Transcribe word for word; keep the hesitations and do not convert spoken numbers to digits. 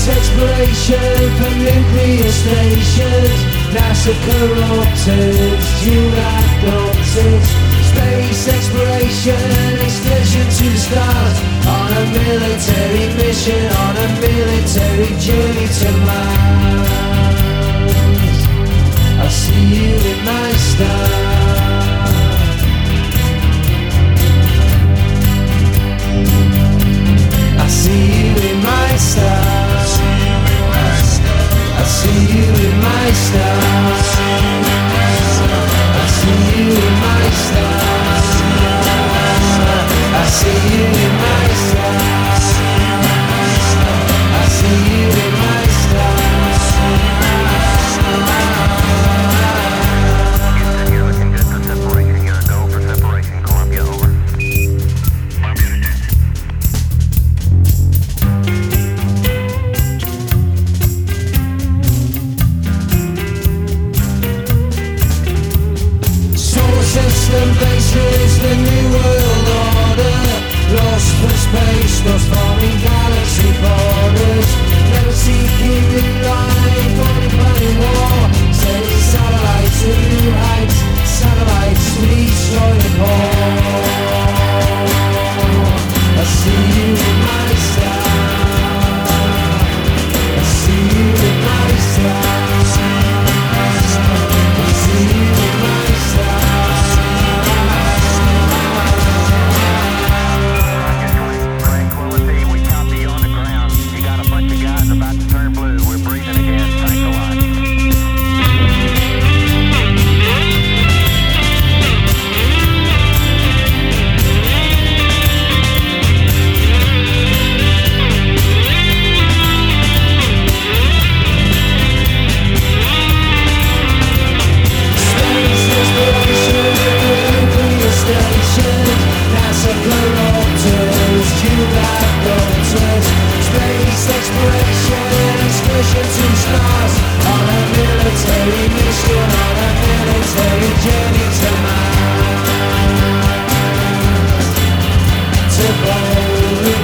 exploration from nuclear stations. NASA corrupted, July doctors. Space exploration, excursion to the stars. On a military mission, on a military journey to Mars. I see you in my star. I see you in my star. I see you in my star. I see you in my star. I see you in my star. I see you in my star. You're looking good for separation. You're a go for separation. Columbia, over. System bases, the new world order. Lost for space, lost forming galaxy borders. Never seeking new life, only planning war. Sending satellites to new heights, satellites to destroy the core. I see you in my star. I see you in my star. I see you in my star. Space exploration, excursion to stars. On a military mission, on a military journey to Mars. To boldly